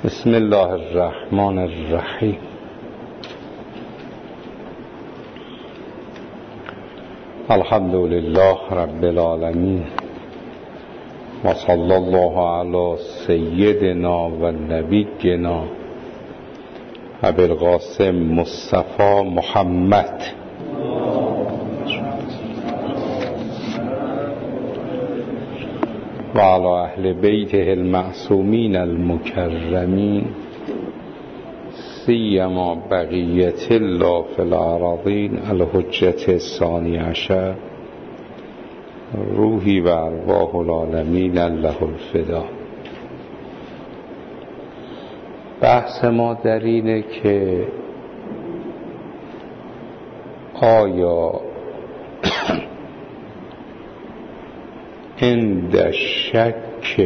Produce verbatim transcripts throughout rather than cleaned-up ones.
بسم الله الرحمن الرحیم. الحمد لله رب العالمین و صلی الله علی سیدنا و نبینا ابی القاسم مصطفی محمد و علی اهل بیته المعصومین المکرمین سیما بقیت الله فی الارضین الحجة الثانی عشر روحی و ارواح العالمین له الفدا. بحث ما در اینه که آیا عند شک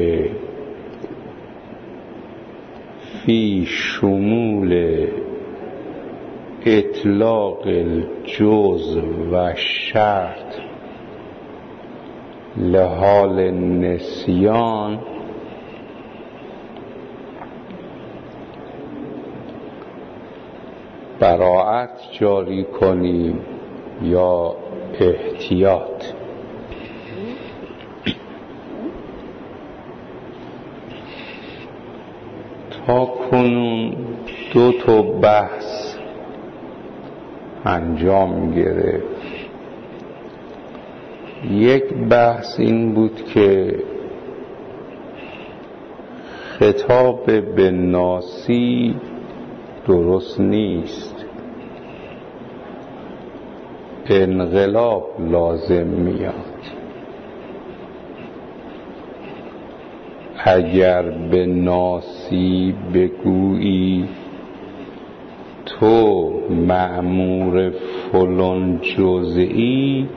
فی شمول اطلاق الجزء و شرط لحال النسیان براءت جاری کنیم یا احتیاط؟ تا کنون دو تا بحث انجام گرفت. یک بحث این بود که خطاب به ناسی درست نیست، انقلاب لازم میاد. اگر به ناسی بگویی تو مأمور فلان جزئی،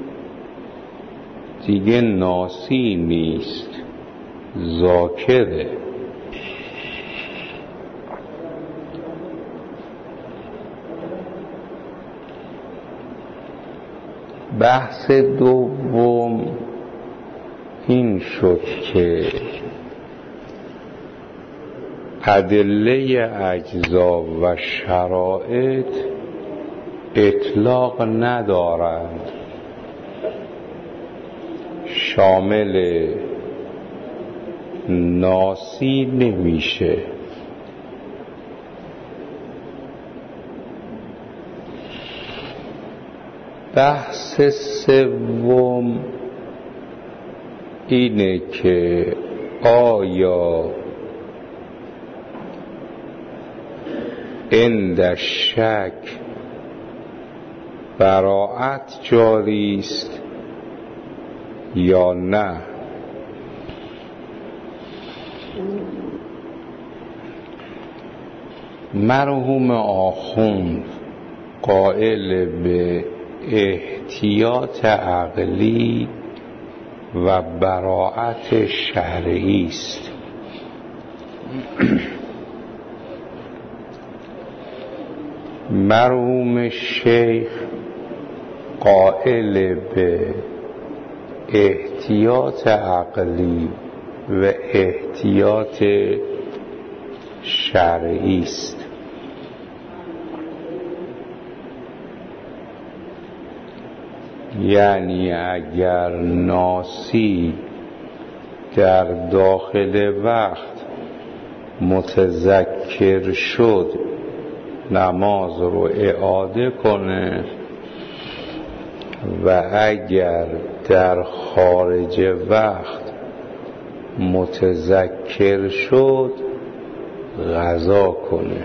دیگه ناسی نیست، ذاکره. بحث دوم این شد که ادله اجزا و شرایط اطلاق ندارند، شامل ناسی نمیشه. بحث سوم اینه که آیا عند شک براءت جاری است یا نه؟ مرحوم آخوند قائل به احتیاط عقلی و براءت شرعی است. مرحوم شیخ قائل به احتیاط عقلی و احتیاط شرعی است. یعنی اگر ناسی در داخل وقت متذکر شد نماز رو اعاده کنه و اگر در خارج وقت متذکر شد قضا کنه.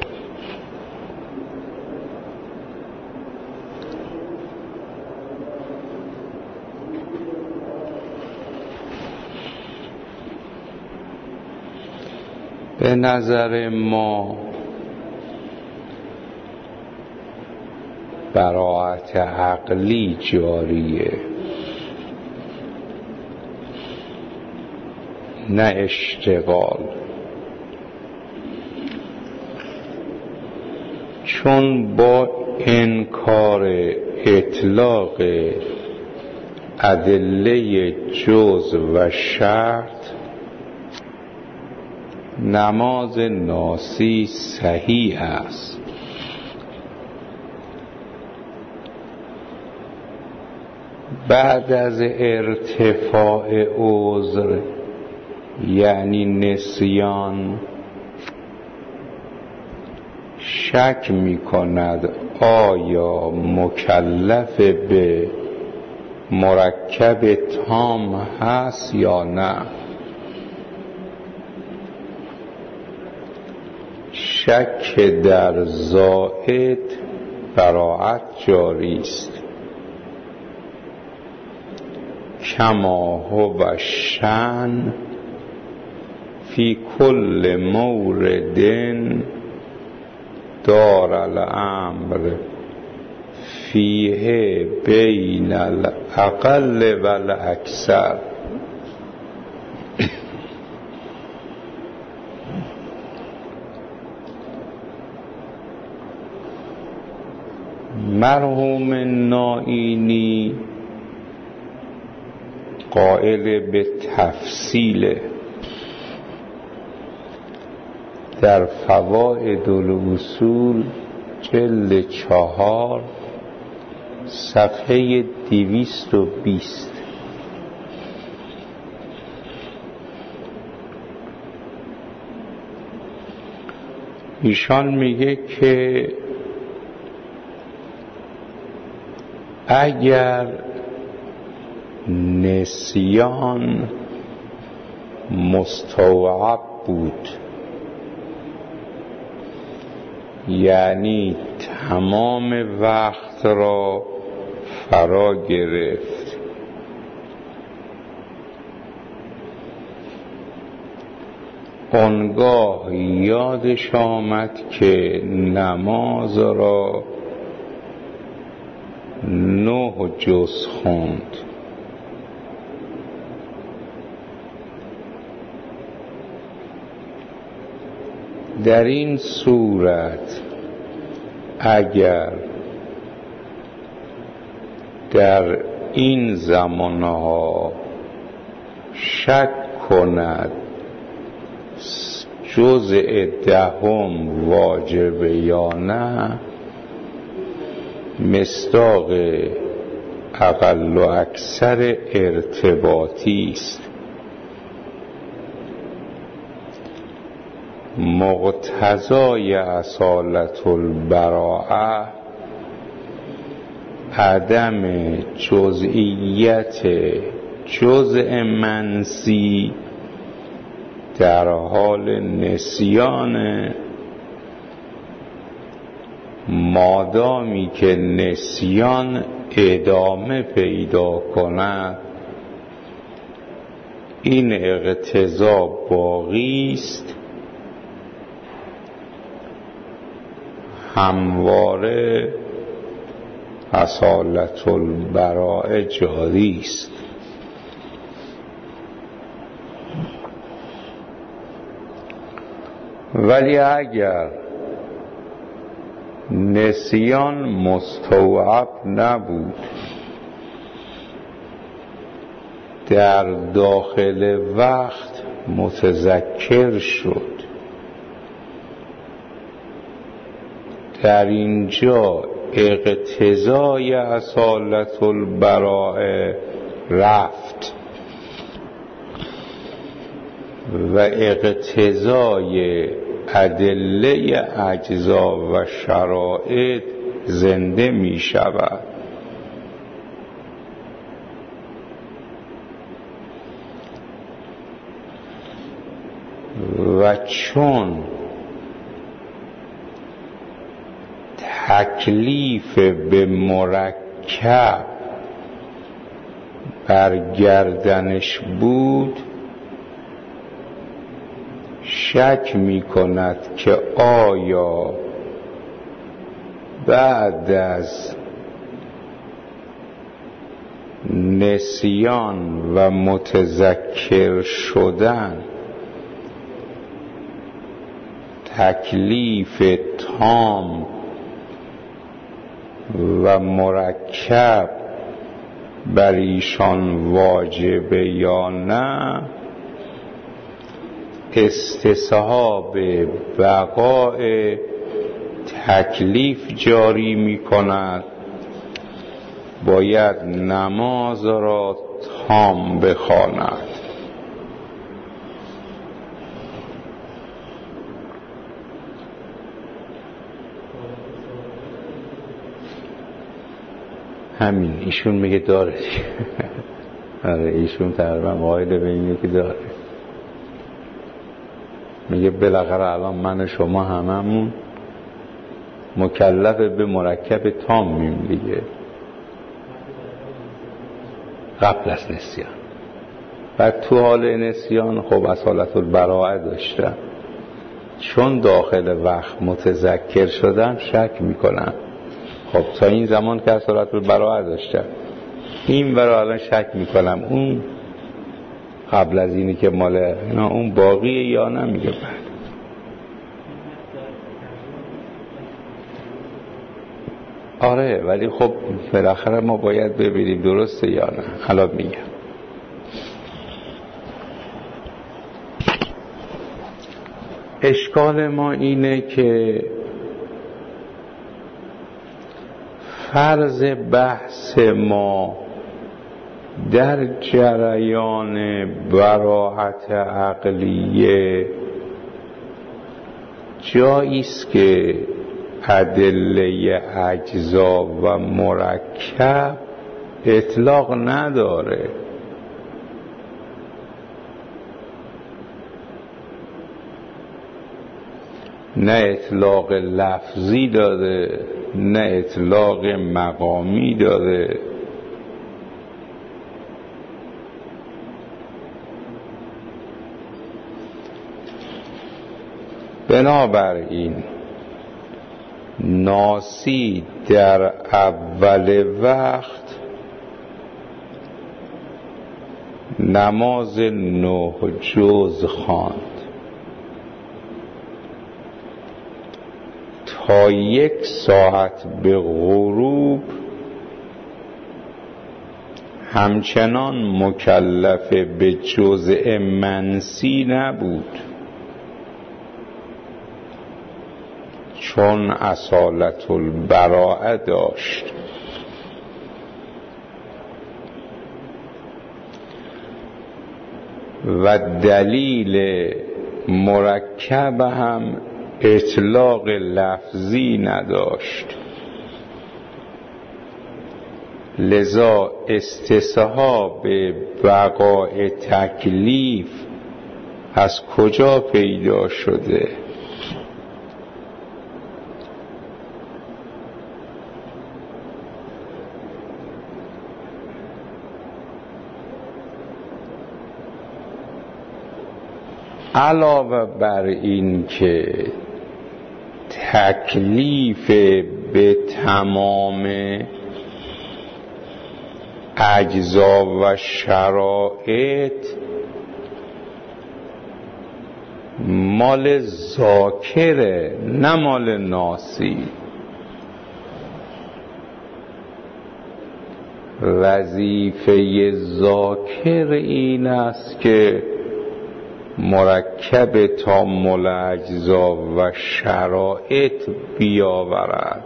به نظر ما براءت عقلی جاریه، نه اشتغال. چون با انکار اطلاق ادله جزء و شرط نماز ناسی صحیح است. بعد از ارتفاع عذر یعنی نسیان شک می کند آیا مکلف به مرکب تام هست یا نه. شک در زائد براعت جاری است. کما هو شأن فی کل مورد دار الامر فیه بین الاقل و الاکثر. مرحوم نائینی قائل به تفصیل در فوائد الاصول جلد چهار صفحه دویست و بیست. ایشان میگه که اگر نسیان مستوعب بود، یعنی تمام وقت را فرا گرفت، آنگاه یادش آمد که نماز را نه جز خوند، در این صورت اگر در این زمانها شک کند جزء دهم واجب یا نه، مصداق اقل و اکثر ارتباطی است. مقتضای اصالت البراءه عدم جزئیت جزء منسی در حال نسیان، مادامی که نسیان ادامه پیدا کند این اقتضا باقی است، همواره اصالت البراءه جاری است. ولی اگر نسیان مستوعب نبود، در داخل وقت متذکر شد، در اینجا اقتضای اصالت البراءه رفت و اقتضای ادله اجزا و شرایط زنده می شود. و چون تکلیف به مرکب برگردنش بود، شک می کند که آیا بعد از نسیان و متذکر شدن تکلیف تام و مرکب بر ایشان واجبه یا نه. استصحاب بقاء تکلیف جاری می کند باید نماز را تام بخواند. همین ایشون میگه داره. آره ایشون تقریبا قائل به اینه که داره. میگه بالاخره الان من و شما هممون مکلف به مرکب تام میم دیگه قبل از نسیان. بعد تو حال نسیان خب اصالت البراءه داشتم، چون داخل وقت متذکر شدم شک میکنم. خب تا این زمان که اصالت البراءه داشتم، این برای الان شک میکنم اون قبل از اینی که مال اینا اون باقیه یا نمیگه. بعد آره ولی خب بالاخره ما باید ببینیم درسته یا نه. حالا میگم اشکال ما اینه که فرض بحث ما در جریان براءت عقلیه جایی است که ادله اجزا و مرکب اطلاق نداره. نه اطلاق لفظی داره نه اطلاق مقامی داره. بنابراین ناسی در اول وقت نماز نه جز خواند تا یک ساعت به غروب همچنان مکلف به جزء منسی نبود، چون اصالت البراءه داشت. و دلیل مرکب هم اطلاق لفظی نداشت، لذا استصحاب بقاء تکلیف از کجا پیدا شده؟ علاوه بر این که تکلیف به تمام اجزا و شرایط مال ذاکره نه مال ناسی. وظیفه ذاکر این است که مرکب تامل اجزا و شرایط بیاورد،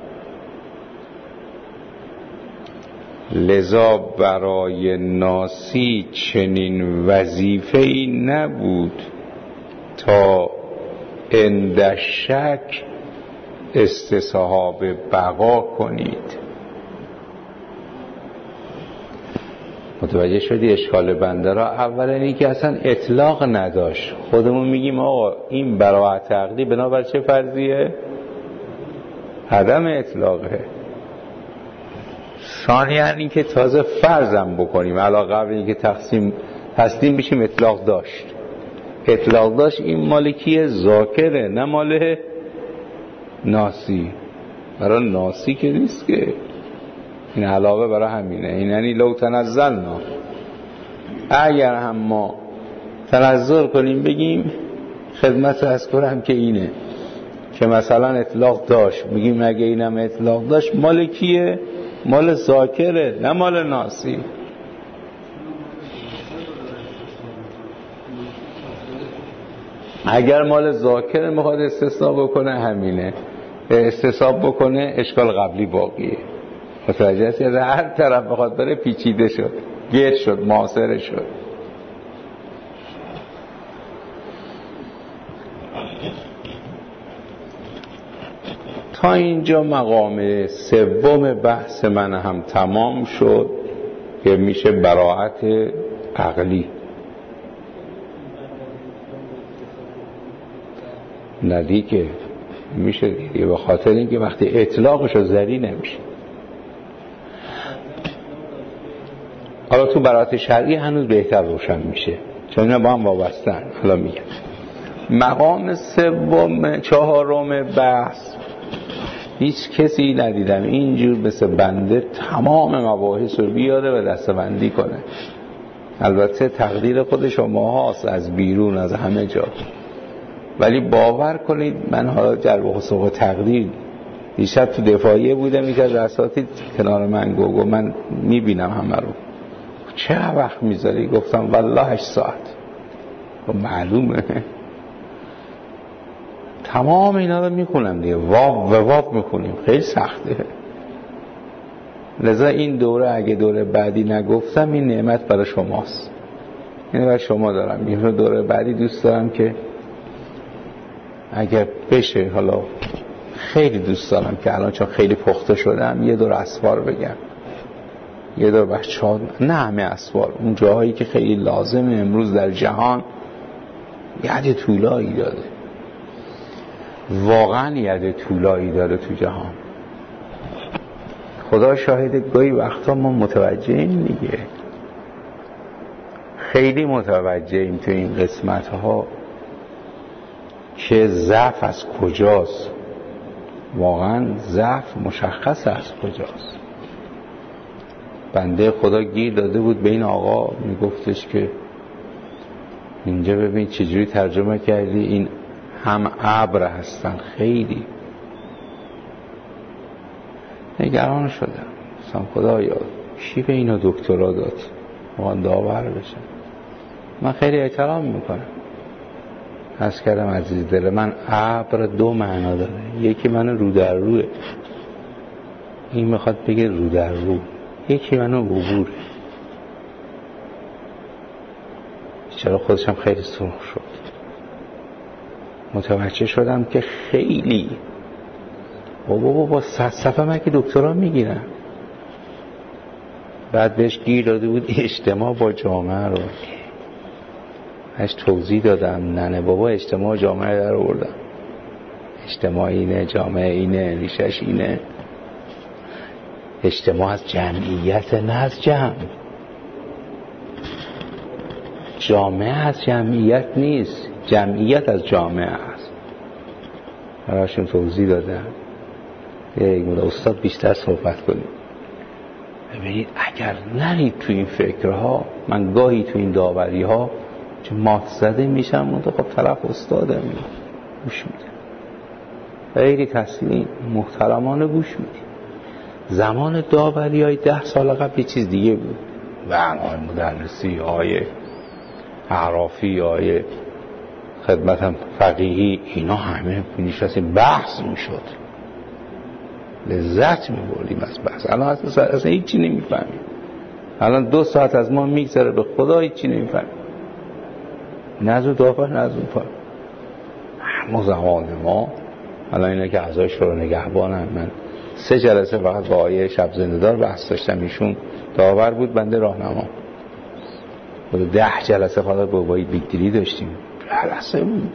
لذا برای ناسی چنین وظیفه‌ای نبود تا عند شک استصحاب بقا کنید. متوجه شدی اشکال بنده را؟ اولا این که اصلا اطلاق نداشت. خودمون میگیم آقا این براءت عقلی بنابر چه فرضیه؟ عدم اطلاقه. ثانیاً این که تازه فرضم بکنیم علاوه قبل این که تقسیم تسلیم بشیم اطلاق داشت. اطلاق داشت این مالکیه ذاکره نه مال ناسی. برای ناسی که نیست که، این علاوه برای همینه. این یعنی لو تنزلنا، اگر هم ما تنزل کنیم بگیم خدمت اذکرم که اینه که مثلا اطلاق داشت، میگیم اگه اینم اطلاق داشت مال کیه؟ مال ذاکره نه مال ناسی. اگر مال ذاکر میخواد استثناء بکنه همینه، استثناء بکنه اشکال قبلی باقیه. متوجه هستی؟ از هر طرف بخواد بره پیچیده شد، گیر شد، معاصره شد. تا اینجا مقام سوم بحث من هم تمام شد که میشه براءت عقلی. ندی که میشه دیگه، به خاطر اینکه وقتی اطلاقش رو زدی نمیشه. حالا تو براءت شرعی هنوز بهتر روشن میشه چون اینا با هم وابستن. حالا میگم مقام سوم چهارم بحث هیچ کسی ندیدم اینجور مثل بنده تمام مباحث رو بیاره و دسته‌بندی کنه. البته تقدیر خود شما هاست از بیرون از همه جا، ولی باور کنید من حالا جلب و حساب تقدیر دیشب تو دفاعیه بودم، یک از اساتید کنار من گفت من میبینم همه رو، چه وقت میذاری؟ گفتم والله هشت ساعت. خب معلومه تمام اینا رو میخونم دیگه، واب و واب میخونیم، خیلی سخته. لذا این دوره اگه دوره بعدی نگفتم این نعمت برای شماست، این برای شما دارم. این دوره بعدی دوست دارم که اگر بشه، حالا خیلی دوست دارم که الان چون خیلی پخته شدم یه دور اسوار بگم، یه دور بچه ها، نه همه اسوار، اون جاهایی که خیلی لازمه امروز در جهان. ید طولایی داده، واقعا ید طولایی داره تو جهان. خدا شاهد گاهی وقتا ما متوجهیم دیگه، خیلی متوجهیم تو این قسمت ها که ضعف از کجاست. واقعا ضعف مشخص از کجاست. بنده خدا گیر داده بود به این آقا، میگفتش که اینجا ببین چجوری ترجمه کردی، این هم ابر هستن. خیلی نگران شدم، گفتم خدایا کی به اینا دکترا داد واقعا داور بشن. من خیلی احترام میکنم، عرض کردم عزیز دل من ابر دو معنا داره، یکی من رو در روه، این میخواد بگه رو در رو، یکی منو عبوره. چرا خودشم خیلی سرخ شد. متوجه شدم که خیلی بابا بابا صد صفحه من که دکترا میگیرم. بعد بهش گیر داده بود اجتماع با جامعه رو، هش توضیح دادم نه بابا اجتماع جامعه در آوردم، اجتماع اینه، جامعه اینه، ریشش اینه. اجتماع از جمعیت نه از جمع، جامعه از جمعیت نیست، جمعیت از جامعه است. براشون توضیح دادم. یک مورد استاد بیشتر صحبت کنیم. ببینید اگر نرید تو این فکرها، من گاهی تو این داوری ها چه مات زده میشم، منطقه خب طرف استادم گوش میده، خیلی تسلیم محترمانه گوش میده. زمان داوری های ده سال قبل یه چیز دیگه بود، برنامه مدرسی های عرافی های خدمتم فقیهی، اینا همه نشستیم بحث میشد، لذت میبردیم از بحث. الان اصلا, اصلا هیچی نمیفهمیم. الان دو ساعت از ما میگذره به خدا هیچی نمیفهمیم، نه از اون دافع نه از اون پا. اما زمان ما الان اینا که اعضای شورای نگهبانن، من سه جلسه فقط با آیه شب زنده‌دار بحث داشتم، ایشون داور بود بنده راهنما بود. ده جلسه فقط با بایی بیگدری داشتیم، جلسه بود.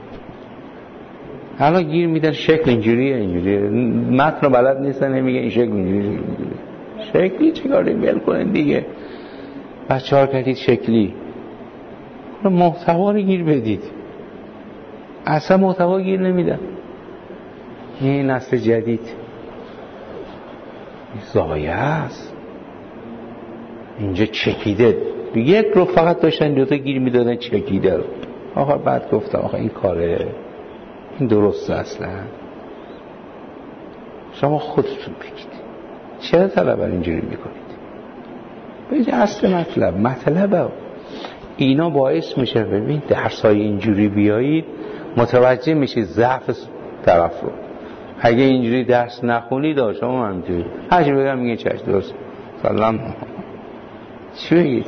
الان گیر میدن شکل اینجوریه اینجوریه، متن رو بلد نیستن، نمیگه این شکل اینجوریه شکلی چیکار بیل کنن دیگه. بچه ها کردید شکلی، محتوا رو گیر بدید. اصلا محتوا گیر نمیدن. این نسل جدید زایه است، اینجا چکیده، یک رو فقط داشتن دوتا گیر میدادن چکیده رو. آخه بعد گفتم آخه این کاره، این درسته اصلا. شما خودتون بگید چرا طلبه اینجوری میکنید؟ بگید اصل مطلب مطلب اینا باعث میشه ببین درسای اینجوری بیایید متوجه میشید ضعف طرف رو. اگه اینجوری درس نخونید شما همینجوری هرچی بگم میگه چشم درست سلام چی بگید.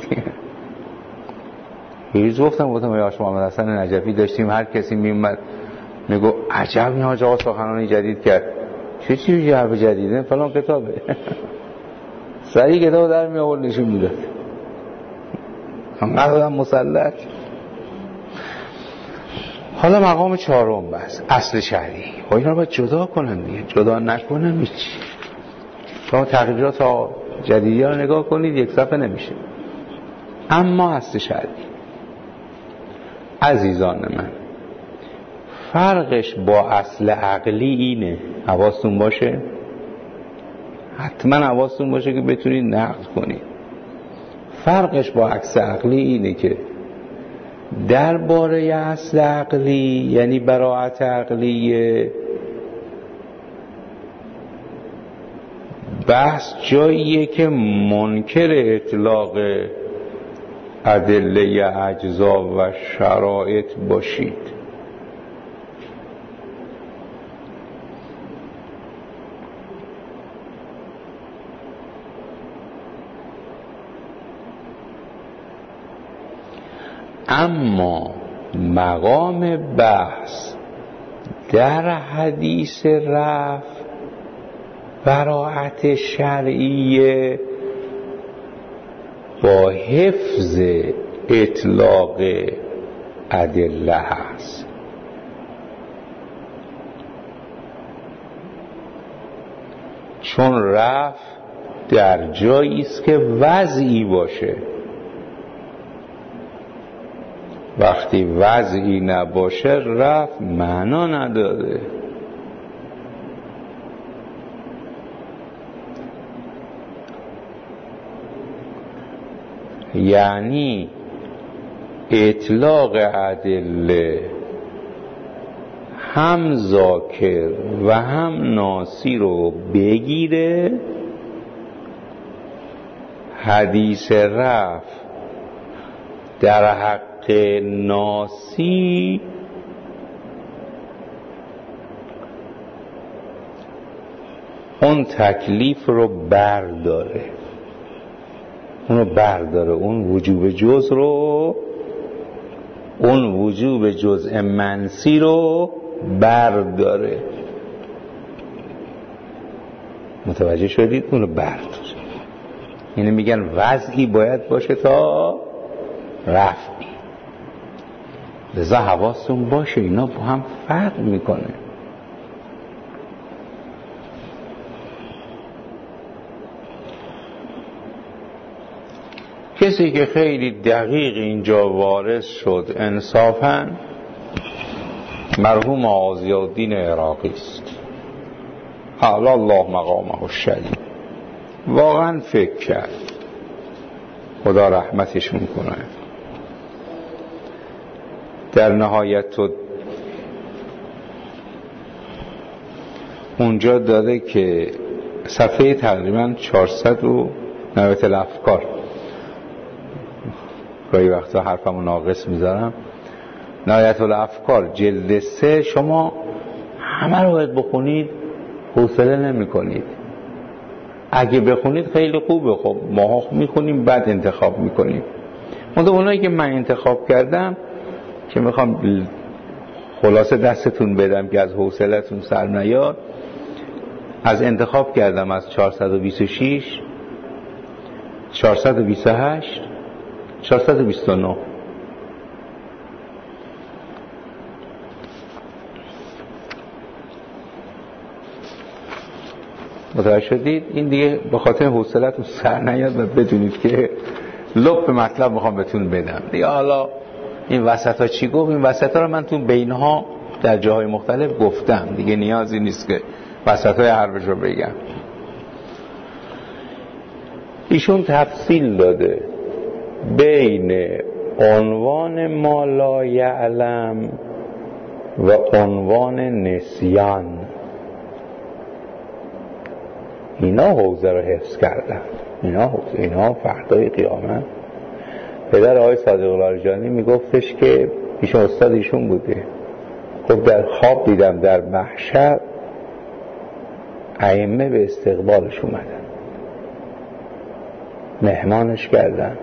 یه روز گفتم گفتم یا شما محمد حسن نجفی داشتیم هر کسی میومد میگو عجب این حاج آقا سخنرانی جدید کرد. چه چیزی حرف جدیده؟ فلان کتابه. سریع کتاب در می آورد نشون میداد. انقدر آدم مسلط. حالا مقام چهارم بس اصل شرعی. خب اینا رو باید جدا کنن دیگه. جدا نکنن هیچ. شما تغییرات جدیدی رو نگاه کنید یک صفحه نمیشه. اما اصل شرعی عزیزان من فرقش با اصل عقلی اینه، حواستون باشه، حتما حواستون باشه که بتونید نقد کنید. فرقش با اصل عقلی اینه که درباره اصل عقلی یعنی براءت عقلیه بحث جاییه که منکر اطلاق ادله اجزا و شرایط باشید. اما مقام بحث در حدیث رفع براءت شرعیه با حفظ اطلاق ادله هست. چون رفع در جایی است که وضعی باشه. وقتی وضعی نباشه رفع معنا نداره. یعنی اطلاق ادله هم ذاکر و هم ناسی رو بگیره، حدیث رفع در حق ناسی اون تکلیف رو برداره، اونو برداره، اون وجوب جز رو، اون وجوب جزء منسی رو برداره. متوجه شدید؟ اونو برداره. یعنی میگن وضعی باید باشه تا رفعی. لذا حواستون باشه اینا با هم فرق میکنه. کسی که خیلی دقیق اینجا وارد شد انصافاً مرحوم آضیاءالدین عراقی است، اعلی الله مقامه الشریف. واقعا فکر کرد، خدا رحمتش میکنه. در نهایت تو اونجا داده که صفحه تقریبا چهارصد و نوت الافکار، گاهی وقتا حرفمو ناقص میذارم، نهایت الافکار جلد سه، شما همه رو باید بخونید، حوصله نمی کنید. اگه بخونید خیلی خوبه، خب ما میخونیم بعد انتخاب میکنیم. منطقه اونایی که من انتخاب کردم که میخوام خلاصه دستتون بدم که از حوصلتون سر نیاد، از انتخاب کردم از چهارصد و بیست و شش، چهارصد و بیست و هشت، چهارصد و بیست و نه. متوجه شدید؟ این دیگه به خاطر حوصلتون سر نیاد و بدونید که لب مطلب میخوام بهتون بدم دیگه. حالا این وسط ها چی گفت؟ این وسط ها رو من تو بینها در جاهای مختلف گفتم دیگه، نیازی نیست که وسط های حرفش رو بگم. ایشون تفصیل داده بین عنوان ما لا یعلم و عنوان نسیان. اینا حوزه رو حفظ کردن، اینا حوزه، اینا فردای قیامت پدر آقای صادق لاریجانی میگفتش که ایشون استاد ایشون بوده، گفت در خواب دیدم در محشر ائمه به استقبالش اومدن، مهمانش کردن،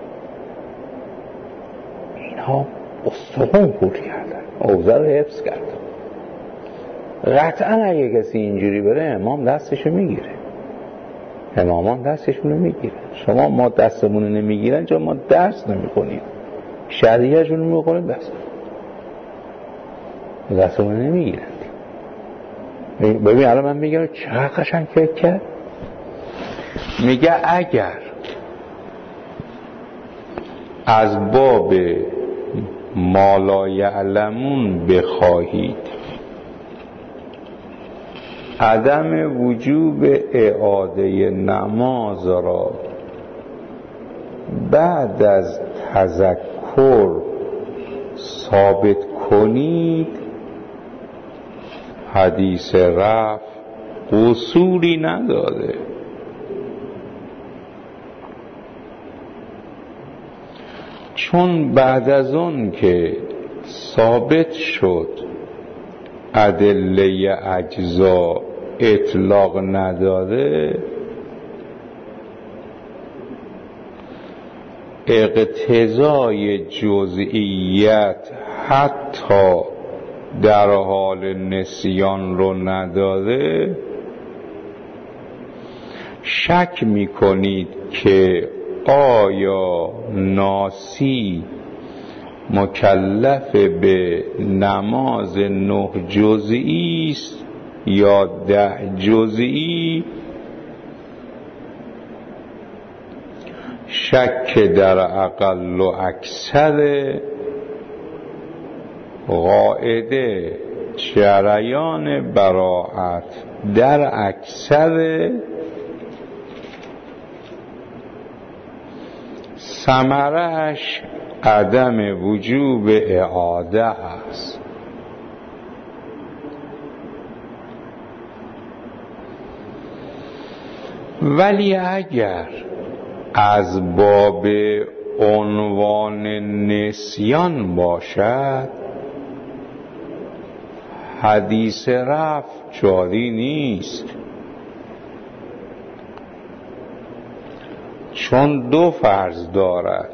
اینها استخون خورد کردن، اوضاع رو حفظ کردن. قطعا اگه کسی اینجوری بره امام دستشو میگیره، امامان دستشون رو میگیره. شما ما دستمون رو نمیگیرن چون ما درس نمیخونیم، شریعهشون رو میخونیم، دست دستمون رو نمیگیرن. ببین الان من میگم چقدر قشنگ فکر کرد، میگه اگر از باب ما لا یعلمون بخواهید عدم وجوب اعاده نماز را بعد از تذکر ثابت کنید، حدیث رفع قصوری نداره. چون بعد از اون که ثابت شد ادله اجزا اطلاق نداره، اقتضای جزئیت حتی در حال نسیان رو نداره، شک میکنید که آیا ناسی مکلف به نماز نه جزئی است یا ده جزئی؟ شک در اقل و اکثر قاعده جریان براعت در اکثر ثمرش عدم وجوب اعاده است. ولی اگر از باب عنوان نسیان باشد، حدیث رفع جاری نیست، چون دو فرض دارد: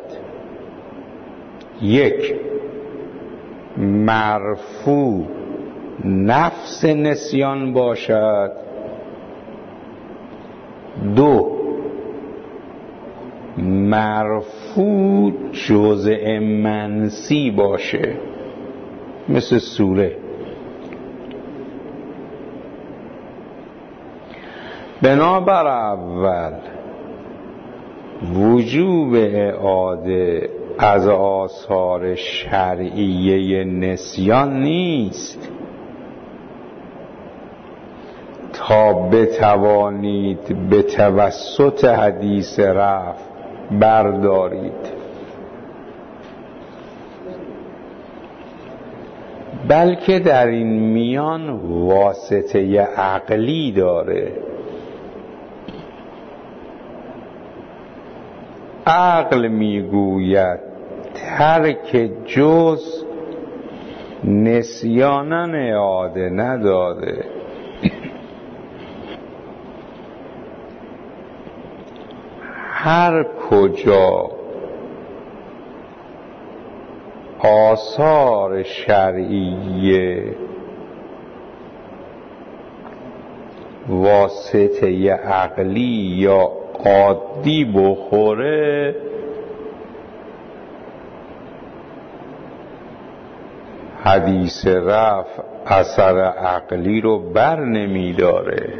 یک، مرفوع نفس نسیان باشد، دو، مرفوع جزء منسی باشه، مثل سوره. بنابر اول وجوب اعاده از آثار شرعیه نسیان نیست تا بتوانید به توسط حدیث رفع بردارید، بلکه در این میان واسطه عقلی داره. عقل میگوید ترک جز نسیانن اعاده نداره، هر کجا آثار شرعیه واسطه عقلی یا عادی بخوره، حدیث رفع اثر عقلی رو بر نمی داره.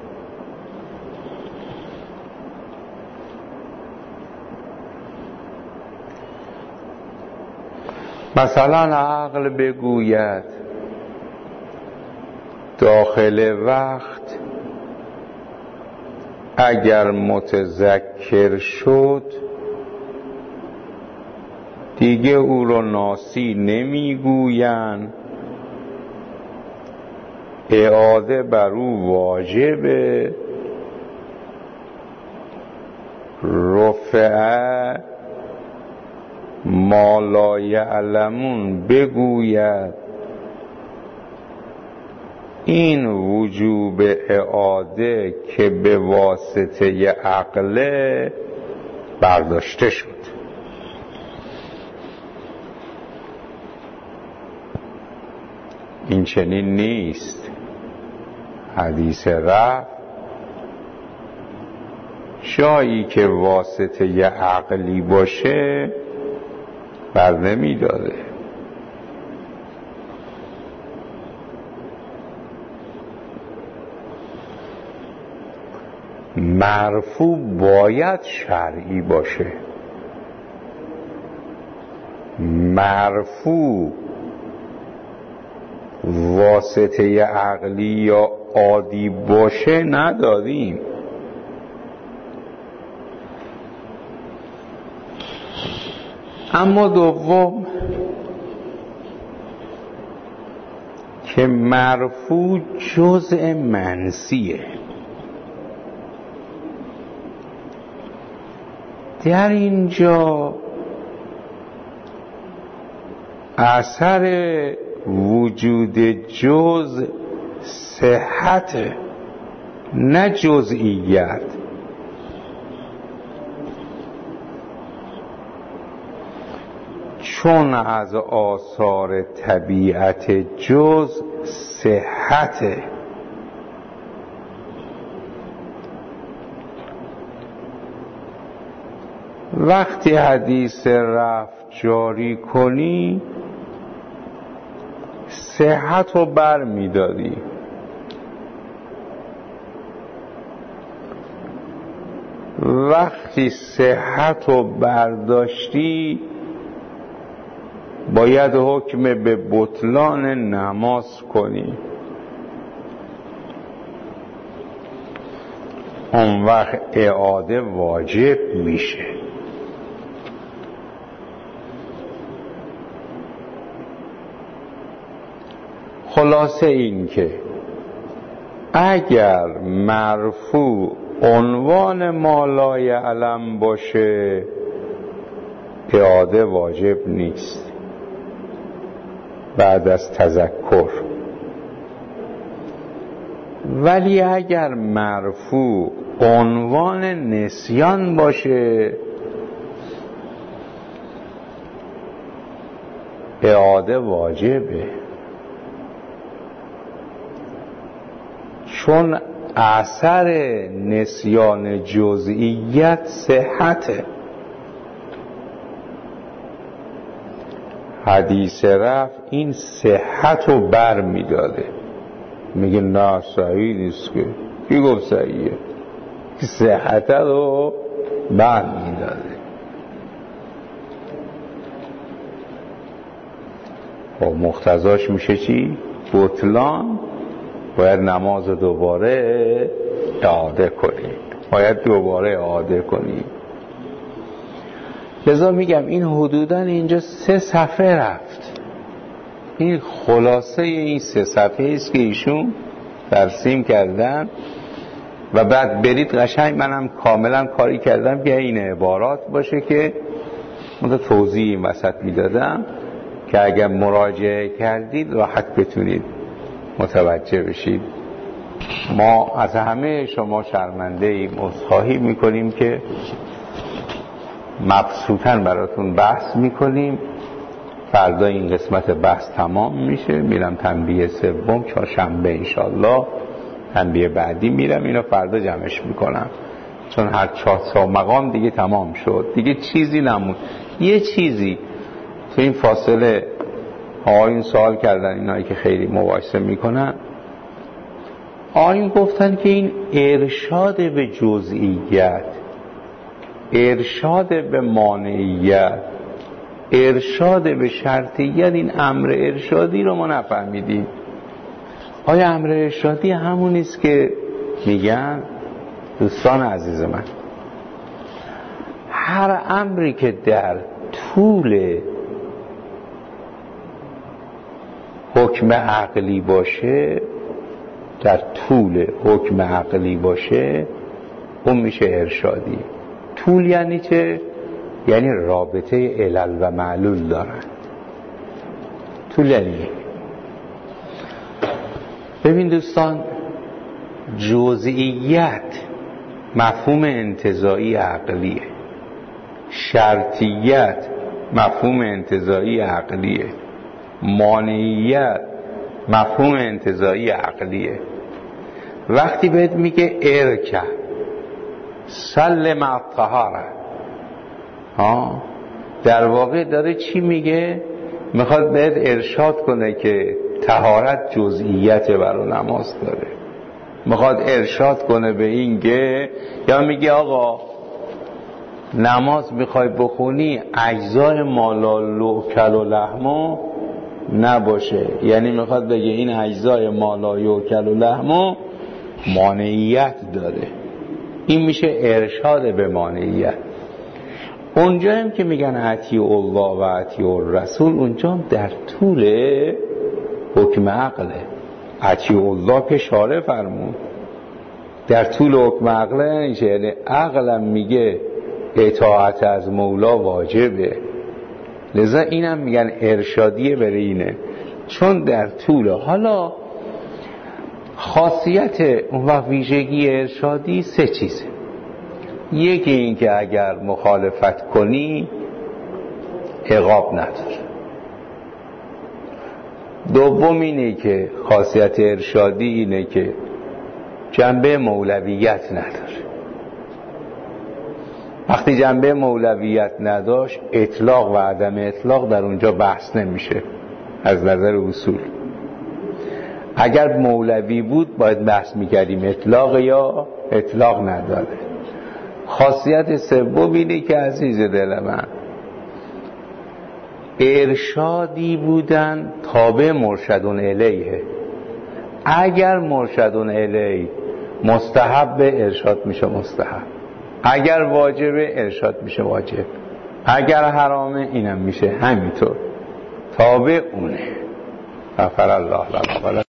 مثلا عقل بگوید داخل وقت اگر متذکر شد دیگه او رو ناسی نمیگوین، اعاده بر او واجبه، رفعه ما لا یعلمون بگوید این وجوب اعاده که به واسطه عقل برداشته شد. این چنین نیست. حدیث رفع جایی که واسطه عقلی باشه بر نمی داره. مرفوع باید شرعی باشه. مرفوع واسطه عقلی یا عادی باشه نداریم. اما دوم که مرفوع جزء منسیه. در اینجا اثر وجود جزء صحت نه جزئیت. چون از آثار طبیعت جزء صحته. وقتی حدیث رفع جاری کنی صحت رو بر می داری. وقتی صحت رو برداشتی باید حکم به بطلان نماز کنی. اون وقت اعاده واجب میشه. خلاصه این که اگر مرفوع عنوان ما لا یعلم باشه اعاده واجب نیست بعد از تذکر. ولی اگر مرفوع عنوان نسیان باشه اعاده واجبه، چون اثر نسیان جزئیت صحته. حدیث رفع این صحت رو بر می داده. میگه نه صحیح نیست. که کی گفت صحیحه؟ صحت رو بر می داده. خب مقتضاش میشه چی؟ بطلان. باید نماز دوباره اعاده کنی. باید دوباره اعاده کنی. لذا میگم این حدوداً اینجا سه صفحه رفت. این خلاصه این سه صفحه است که ایشون ترسیم کردن و بعد برید قشنگ منم کاملا کاری کردم که این عبارات باشه که من توضیح این وسط میدادم که اگر مراجعه کردید راحت بتونید متوجه بشید. ما از همه شما شرمنده ایم، عذرخواهی میکنیم که مبسوطاً براتون بحث میکنیم. فردا این قسمت بحث تمام میشه، میرم تنبیه سوم چهارشنبه انشالله. تنبیه بعدی میرم اینو فردا جمعش میکنم، چون هر چهار تا مقام دیگه تمام شد، دیگه چیزی نمون. یه چیزی تو این فاصله آقایون سوال کردن، اینایی که خیلی مباحثه میکنن، آقایون گفتن که این ارشاد به جزئیت، ارشاد به مانعیت، ارشاد به شرطیت، این امر ارشادی رو ما نفهمیدیم. آیا امر ارشادی همون نیست که میگن؟ دوستان عزیز من، هر امری که در طول حکم عقلی باشه، در طول حکم عقلی باشه، اون میشه ارشادی. طول یعنی چه؟ یعنی رابطه علل و معلول دارن. طولانیه. ببین دوستان، جزئیت مفهوم انتزاعی عقلیه، شرطیت مفهوم انتزاعی عقلیه، مانعیت مفهوم انتزاعی عقلیه. وقتی بهت میگه ارکع سلم الطهاره، ها در واقع داره چی میگه؟ میخواد بهت ارشاد کنه که طهارت جزئیت برای نماز داره. میخواد ارشاد کنه به این که، یا میگه آقا نماز میخوای بخونی اجزای مالال و کل و لحمو نباشه، یعنی میخواد بگه این اجزای مالای و کل و لحمو مانعیت داره. این میشه ارشاد به مانعیت. اونجا هم که میگن اطیع الله و اطیع الرسول، اونجا هم در طول حکم عقله. اطیع الله که شارع فرمون، در طول حکم عقله یعنی یعنی عقلم میگه اطاعت از مولا واجبه، لذا اینم میگن ارشادیه برای اینه، چون در طول. حالا خاصیت و ویژگی ارشادی سه چیزه. یکی این که اگر مخالفت کنی عقاب نداره. دوم اینه که خاصیت ارشادی اینه که جنبه مولویت نداره. وقتی جنبه مولویت نداشت، اطلاق و عدم اطلاق در اونجا بحث نمیشه از نظر اصول. اگر مولوی بود باید بحث میکردیم اطلاق یا اطلاق نداره. خاصیت سوم اینه که عزیز دل من، ارشادی بودن تابع مرشدون الیه. اگر مرشدون الیه مستحب ارشاد میشه مستحب، اگر واجب ارشاد میشه واجب، اگر حرامه اینم میشه همینطور، تابع اونه. غفر الله لنا.